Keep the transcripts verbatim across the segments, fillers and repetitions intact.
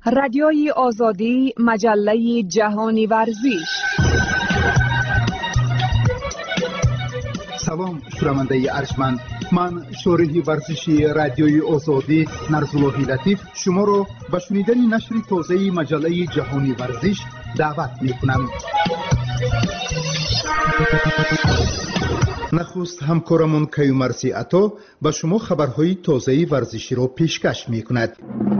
رادیوی آزادی، مجله جهانی ورزش. سلام شنونده ارجمند، من شورح ورزشی رادیوی آزادی نرزالله لطیف شما را به شنیدن نشر تازه مجله جهانی ورزش دعوت می‌کنم. نخست همکارمون کیومرثی عطا به شما خبرهای تازه ورزشی را پیشکش می‌کند.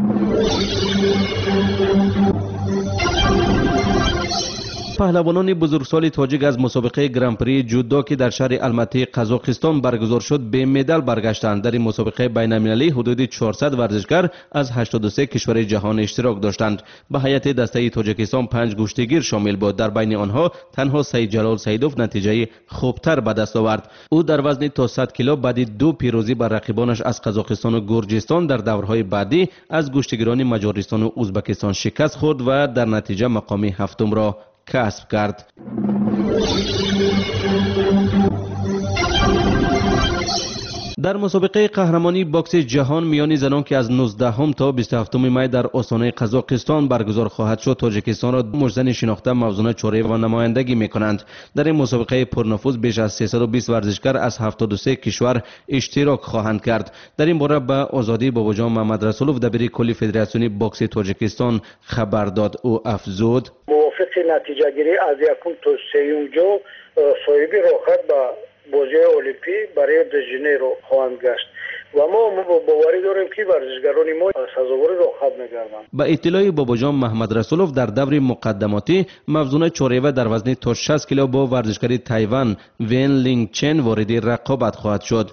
پهلوانان بزرگسال تاجیک از مسابقه گرانپری جودو که در شهر الماتی قزاقستان برگزار شد به مدال برگشتند. در این مسابقه بین المللی حدود چهارصد ورزشکار از هشتاد و سه کشور جهان اشتراک داشتند. به هیئت دسته تاجیکستان پنج گشتگیر شامل بود. در بین آنها تنها سید جلال سیدوف نتیجه خوبتر به دست آورد. او در وزن تا صد کیلو بعد دو پیروزی بر رقیبانش از قزاقستان و گرجستان در دورهای بعدی از گشتگیران مجارستان و ازبکستان شکست خورد و در نتیجه مقام هفتم را کسب کرد. در مسابقه قهرمانی باکس جهان میان زنان که از نوزدهم تا بیست و هفتم می در آستانه قزاقستان برگزار خواهد شد، تاجیکستان را مجزن شناخته موزون چوره و نمایندگی می کنند. در این مسابقه پرنفوذ بیش از سیصد و بیست ورزشکار از هفتاد و سه کشور اشتراک خواهند کرد. در این باره به آزادی باباجان محمد رسولوف دبیر کل فدراسیون باکس تاجیکستان خبر داد. او افزود: موافق نتیجه گیری از یکم تا سیوم جو صاحب راحت به بازی المپی برای دژنیرو خواهند گشت و ما باوری داریم که ورزشکاران ما سزاوار راحت می‌گردند. به اطلاع باباجان محمد رسولوف در دور مقدماتی موزون چوره در وزن تا شصت کیلو با ورزشکار تایوان وین لینگ چن وارد رقابت خواهد شد.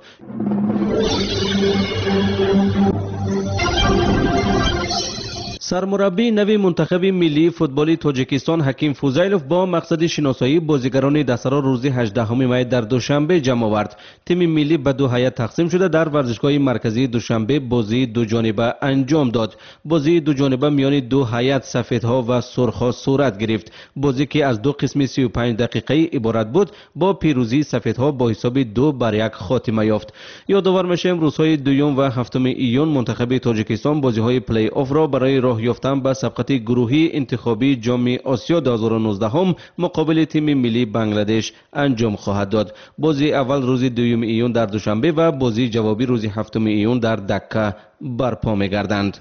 سرمربی نوی منتخب ملی فوتبال تاجیکستان حکیم فوزیلوف با مقصد شناسایی بازیگران دسته روز هجدهم می در دوشنبه جمع آورد. تیم ملی به دو هیئت تقسیم شده در ورزشگاه مرکزی دوشنبه بازی دو جانبه انجام داد. بازی دو جانبه میان دو هیئت سفیدها و سرخها صورت گرفت. بازی که از دو قسم سی و پنج دقیقه‌ای عبارت بود با پیروزی سفیدها با حساب دو بر یک خاتمه یافت. یادآور میشیم روزهای دوم و هفتم ایون منتخب تاجیکستان بازی‌های پلی آف را برای راه یافتن به سبقت گروهی انتخابی جام آسیا دو هزار و نوزده هم مقابل تیم ملی بنگلادش انجام خواهد داد. بازی اول روز دوم ایون در دوشنبه و بازی جوابی روز هفتم ایون در دکه برپا می‌گردند.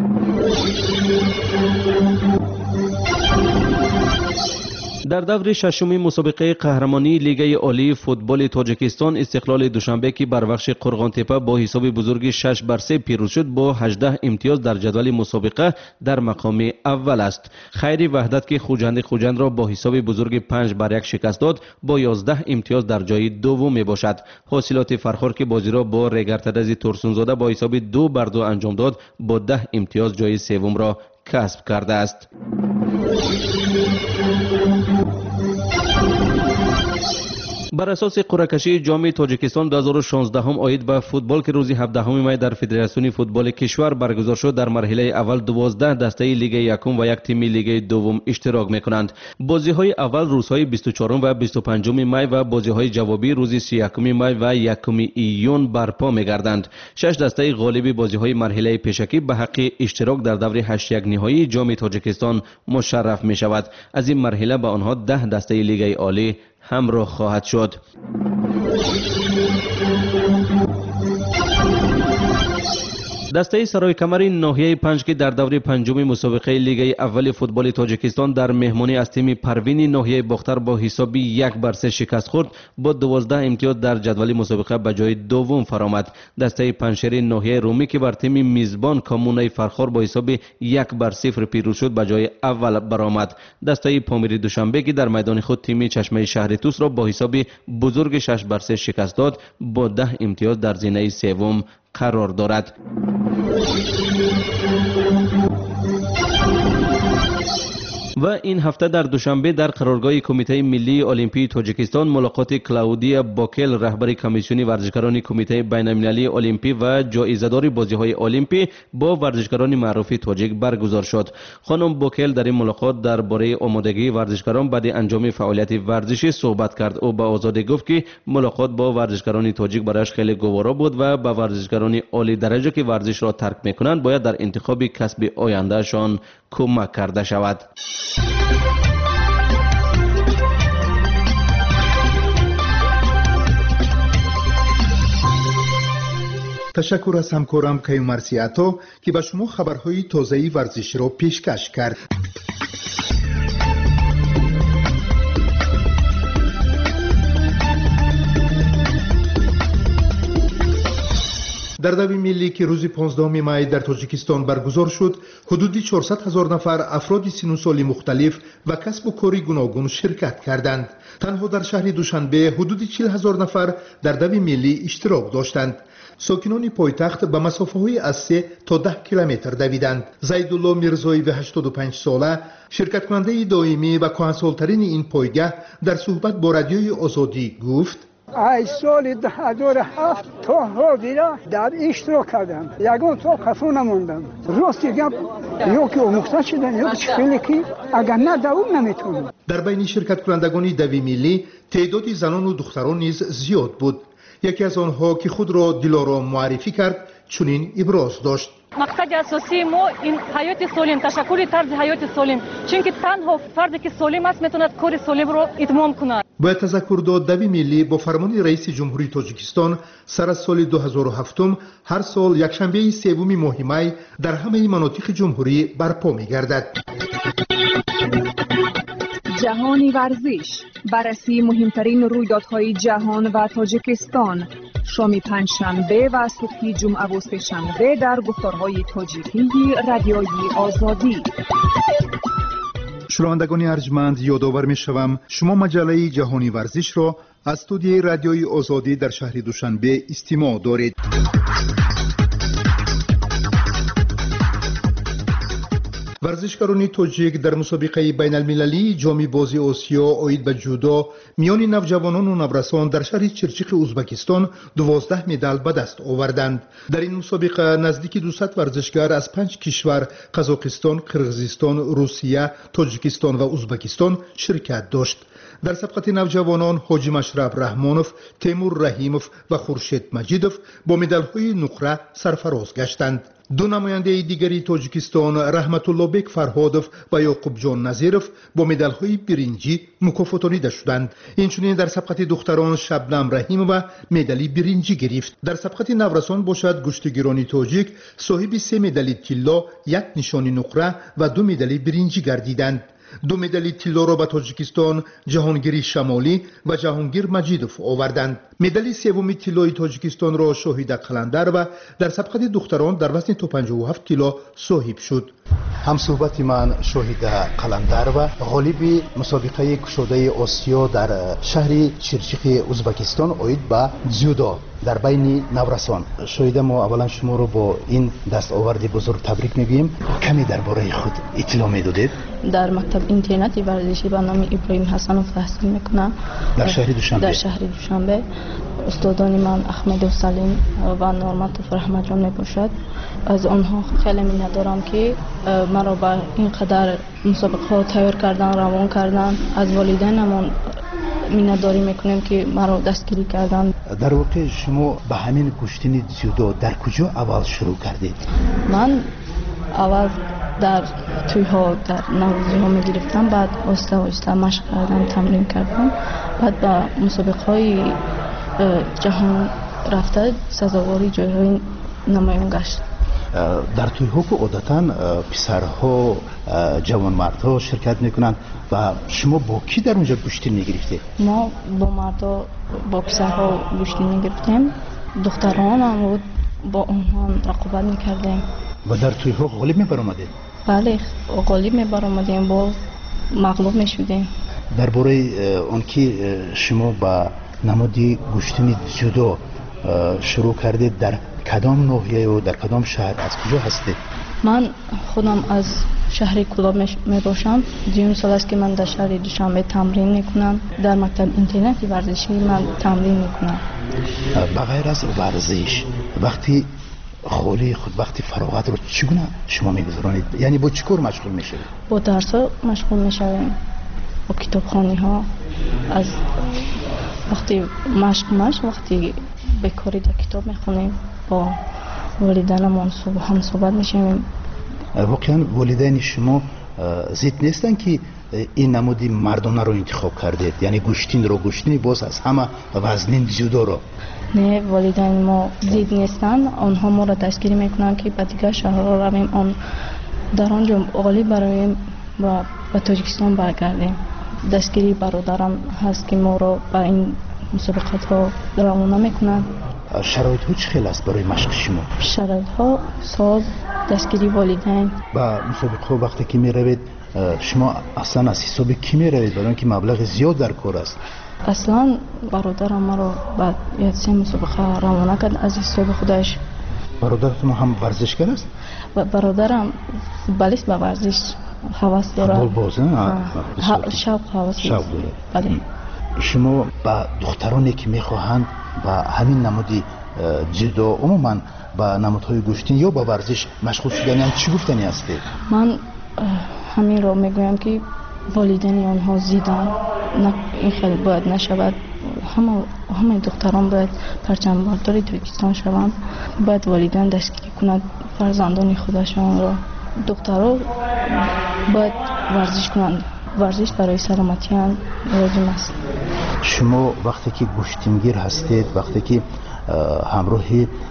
در دور ششم مسابقه قهرمانی لیگ عالی فوتبال تاجیکستان استقلال دوشنبه که بر بخش قرغان تپه با حساب بزرگ شش بر سه پیروز شد با هجده امتیاز در جدول مسابقه در مقام اول است. خیر وحدت که خوجند خوجند را با حساب بزرگ پنج بر یک شکست داد با یازده امتیاز در جای دوم می باشد. حاصلات فرخار که بازی را با رگرتدز ترسونزاده با حساب دو بر دو انجام داد با ده امتیاز جای سوم را کسب کرده است. بر اساس قرعه کشی جام تاجیکستان دو هزار و شانزده هم آید به فوتبال که روز هفدهم می در فدراسیون فوتبال کشور برگزار شد، در مرحله اول دوازده دسته لیگ یکم و یک تیم لیگ دوم اشتراک می‌کنند. بازی‌های اول روزهای بیست و چهارم و بیست و پنجم می و بازی‌های جوابی روز سی و یکم می و یکم ایون برپا می‌گردند. شش دسته غالب بازی‌های مرحله پیشکی به حق اشتراک در دور هشت یک نهایی جام تاجیکستان مشرف می‌شود. از این مرحله به آنها ده دسته لیگ عالی همراه خواهد شد. دسته سرای کمر ناحیه پنج که در دور پنجم مسابقه لیگ اول فوتبال تاجیکستان در مهمانی از تیم پروین ناحیه باختر با حسابی یک بر سه شکست خورد با دوازده امتیاز در جدول مسابقه به جای دوم فرآمد. دسته پنشیر ناحیه رومی که بر تیم میزبان کامونه فرخار با حساب یک بر صفر پیروز شد به جای اول برآمد. دسته پامیر دوشنبه که در میدان خود تیم چشمه شهر توس را با حساب بزرگ شش بر سه شکست داد با ده امتیاز در زینه سوم قرار دارد. و این هفته در دوشنبه در قرارگاه کمیته ملی المپی تاجیکستان ملاقات کلاودیا باکل رهبر کمیسیون ورزشکاران کمیته بین المللی المپی و جایزه‌دار بازی‌های المپی با ورزشکاران معروف تاجیک برگزار شد. خانم باکل در این ملاقات درباره آمادگی ورزشکاران بعد انجام فعالیت ورزشی صحبت کرد. او به آزادی گفت که ملاقات با ورزشکاران تاجیک برایش خیلی گوارا بود و با ورزشکاران عالی درجه که ورزش را ترک می‌کنند باید در انتخاب کسب آیندهشان کمک کرده شود. تشکر از همکارم کیومرسیاتو که به شما خبرهای تازه ورزشی را پیشکش کرد. در دوی ملی که روز پانزدهم می در تاجیکستان برگزار شد، حدود چهارصد هزار نفر افراد سن و سال مختلف و کسب و کاری گوناگون شرکت کردند. تنها در شهر دوشنبه حدود چهل هزار نفر در دوی ملی اشتراک داشتند. ساکنان پایتخت به مسافه‌های از سه تا ده کیلومتر دویدند. زیدالله میرزایی و هشتاد و پنج ساله شرکت کننده دائمی و کهنسال‌ترین این پایگاه در صحبت با رادیوی آزادی گفت: از سال دو هزار و هفت تا حاضر در اشتراک کردم. یگان تا کفر نموندم. راستی گپ یا که آموخته شدن یا خیلی که اگر نه دوام نمیتونم. در بین شرکت کنندگان دوی ملی تعداد زنان و دختران نیز زیاد بود. یکی از آنها که خود را دلارام معرفی کرد چنین ابراز داشت: مقصد اساسی ما این حیات سالم، تشکر طرز حیات سالم، چون که تنها فردی که سالم است میتواند کار سالم را اتمام کند. باید تذکر داد دوی ملی با فرمان رئیس جمهوری تاجیکستان سر از سال دو هزار و هفت هر سال یکشنبه سوم ماه می در همه مناطق جمهوری برپا می‌گردد. جهانی ورزش، بررسی مهمترین رویدادهای جهان و تاجیکستان، شام پنجشنبه و صبح جمعه و سه‌شنبه در گفتارهای تاجیکی رادیوی آزادی. شنوندگان ارجمند، یادآور می‌شوم شما مجله جهانی ورزش را از استودیوی رادیوی آزادی در شهر دوشنبه استماع دارید. ورزشکاران تاجیک در مسابقه بین المللی جام بازی آسیا آید به جودو میان نوجوانان و نورسان در شهر چرچیق ازبکستان دوازده مدال به دست آوردند. در این مسابقه نزدیک دویست ورزشکار از پنج کشور قزاقستان، قرغیزستان، روسیه، تاجیکستان و ازبکستان شرکت داشت. در سبقت نوجوانان حاجی مشرف رحمانوف، تیمور رحیموف و خورشید مجیدوف با مدال‌های نقره سرفراز گشتند. دو نماینده دیگری تاجیکستان رحمت الله بیگ فرهادوف و یعقوب جان نظیروف با مدال‌های برنجی مکافاتانیده شدند. اینچنین در سبقت دختران شبنم رحیمووا مدال برنجی گرفت. در سبقت نورسان باشد گشتگیران تاجیک صاحب سه مدال طلا، یک نشان نقره و دو مدال برنجی گردیدند. دو مدال طلا را به تاجیکستان جهانگیر شمالی و جهانگیر مجیدوف آوردند. مدال سوم طلای تاجیکستان را شاهد قلندر و در سبقت دختران در وزن تا پنجاه و هفت کیلو صاحب شد. هم صحبت من شاهد قلندر و غالب مسابقه کشاده آسیا در شهر چرچیق ازبکستان آید به جودو در بین نورسان. شاهد ما اولا شما رو با این دستاورد بزرگ تبریک میگیم. کمی درباره خود اطلاع میدادید؟ در مکتب اینترنتی ورزشی به نام ابراهیم حسنوف تحصیل میکنم در شهر دوشنبه. در شهر دوشنبه استادان من احمد و سلیم و نورمت رحمت جان میباشد. از آنها خیلی منت دارم که مرا به اینقدر مسابقه ها تیار کردن، روان کردن. از والدینم منتداری میکنیم که مرا دستگیری کردن. در واقع شما به همین کشتن جودو در کجا اول شروع کردید؟ من اول در توی ها در نوروزی ها میگرفتم، بعد آسته آسته مشق کردم، تمرین کردم، بعد به مسابقه های جهان رفته سزاواری جایهای نمایان گشت. در توی ها که عادتا پسرها جوان مردها شرکت میکنند و شما با کی در اونجا گشتی میگرفتید؟ ما با مردا با پسرها گشتی میگرفتیم، دختران هم با اونها رقابت میکردیم. و در توی ها غالب میبر آمدید؟ بله غالب میبر آمدیم، با مغلوب میشدیم. درباره اون که شما با نمادی گشتن جودو شروع کردید در کدام ناحیه و در کدام شهر از کجا هستید؟ من خودم از شهر کلاب می باشم. دیون سال است که من در شهر دوشنبه تمرین میکنم. در مکتب اینترنتی ورزشی من تمرین میکنم. بغیر از ورزش وقتی خالی خود وقتی فراغت رو چگونه شما میگذرانید؟ یعنی با چی کار مشغول میشید؟ با درس ها مشغول میشویم، با کتابخوانی ها. از وقتی مشق مشق وقتی بکاری در کتاب میخونیم، با والدینمان هم صحبت میشیم. واقعا والدین شما ضد نیستن که این نمودی مردانه رو انتخاب کردید، یعنی گوشتین رو گوشتین باز از همه وزنین جدا رو؟ نه، والدین ما ضد نیستن، آنها ما را دستگیری میکنن که به دیگر شهرها رویم، آن در آنجا عالی برایم و به تاجیکستان برگردیم. دستگیری برادرم هست که ما را به این مسابقات ها روانه میکنن. شرایط ها چه خیلی است برای مشق شما؟ شرایط ها ساز، دستگیری والدین. با مسابقه ها وقتی که می روید شما اصلا از حساب کی می روید؟ برای اینکه مبلغ زیاد در کار است. اصلا برادرم ما را بعد یک سه مسابقه روانه کرد از حساب خودش. برادرتون هم ورزشگر است؟ برادرم فوتبالیست به ورزش هوس داره. فوتبال باز نه؟ شوق هوس. شوق داره. بله. شما با دخترانی که میخواهند با همین نمودی جدو عموما با نمودهای گوشتین یا با ورزش مشغول شدن هم چی گفتنی هستی؟ من همین رو میگویم که والدین آنها زیدن، این خیلی باید نشود. همه همه دختران باید پرچم بردار تاجیکستان شوند، باید والدین دستگیری کنند فرزندان خودشان را. دخترها باید ورزش کنند، ورزش برای سلامتی هم لازم است. شما وقتی که گوشتینگیر هستید، وقتی که همراه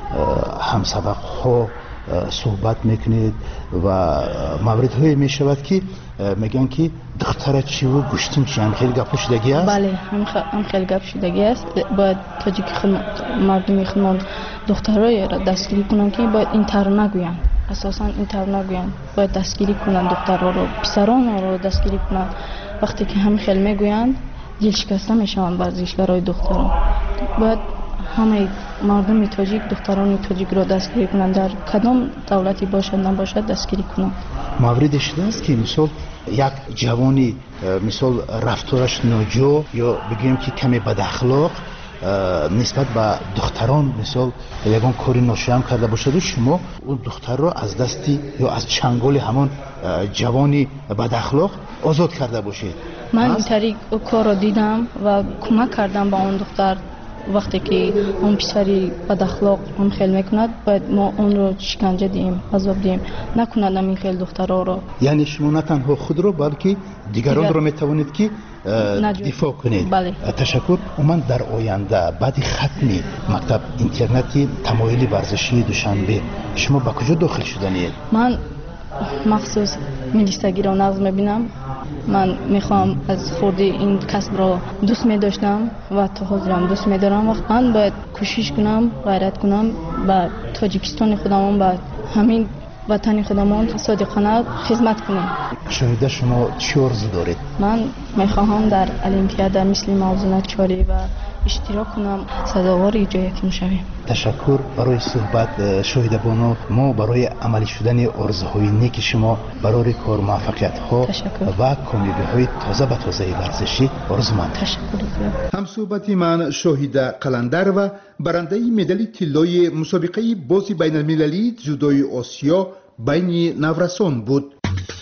همسبق ها صحبت میکنید و مورد های میشود که میگن که دختر چی و گوشتین چی، هم خیلی گپ شدگی است؟ بله، هم, خ... هم خیلی گپ شدگی است. باید تاجیک خدم... مردمی خودمان دخترای را دستگیری کنند که باید اینطور نگویند، اساسا اینطور نگویند، باید دستگیری کنند دخترها رو، پسران رو دستگیری کنند. وقتی که هم خیلی میگویند دل شکسته میشوند ورزشکارای دختران. باید همه مردم تاجیک دختران تاجیک را دستگیری کنند، در کدام دولتی باشد نباشد دستگیری کنند. موردی شده است که مثال یک جوانی مثال رفتارش ناجور یا بگیم که کمی بد اخلاق نسبت به دختران مثال یگان کاری ناشیان کرده باشد و شما اون دختر را از دستی یا از چنگال همان جوانی بد اخلاق آزاد کرده باشید. من این طریق کار را دیدم و کمک کردم با اون دختر. وقتی که اون پسری بد اخلاق هم خیلی میکند باید ما اون رو شکنجه دیم، عذاب دیم، نکند این خیلی دخترها رو. یعنی شما نه تنها خود رو بلکه دیگران دیگر... رو میتوانید که دفاع کنید. بله. تشکر. من در آینده بعد ختم مکتب اینترنتی تمایل ورزشی دوشنبه شما با کجا داخل شدنید؟ من مخصوص ملیسگی را نقض میبینم. من میخوام از خودی این کسب را دوست میداشتم و تا حاضرم دوست میدارم و من باید کوشش کنم، غیرت کنم با تاجیکستان خودمون، با همین وطن خودمون صادقانه خدمت کنیم. شاید شما چی آرزو دارید؟ من میخواهم در المپیاد مثل موضوع چاری و اشتراک کنم، سزاوار جایتون شویم. تشکر برای صحبت شاهد بانو. ما برای عملی شدن آرزوهای نیک شما برای کار موفقیت ها و کامیابی های تازه به تازه ورزشی آرزومند. تشکر. هم صحبت من شاهد قلندر و برنده مدال طلای مسابقه بازی بین المللی جودوی آسیا بین نورسان بود.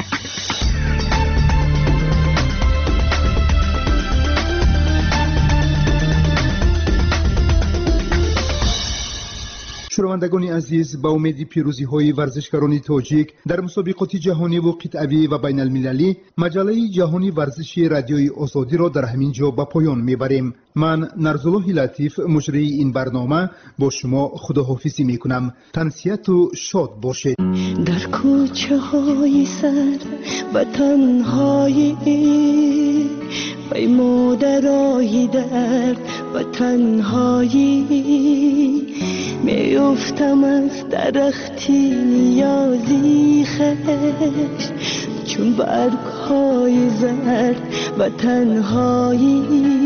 شنوندگان عزیز، با امید پیروزی های ورزشکاران تاجیک در مسابقات جهانی و قطعی و بین المللی، مجله جهانی ورزشی رادیوی آزادی را در همین جا به پایان میبریم. من نرزالله لطیف مجری این برنامه با شما خداحافظی میکنم. تنسیت و شاد باشید. در کوچه های سر و تنهایی بی مادرای درد و تنهایی میافتم از درختی نیازی خش، چون برگ های زرد و تنهایی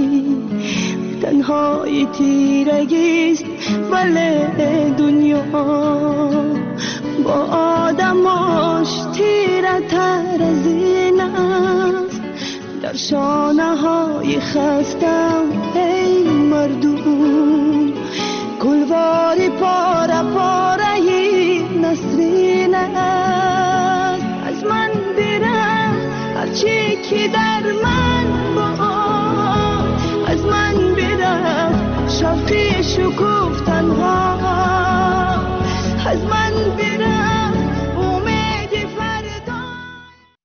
تنهایی تیرگیست ولی دنیا با آدماش تیره تر از این است. در شانه های خستم ای مردم، گلواری پاره پاره نسرین است. از من بیرم هرچی که در من با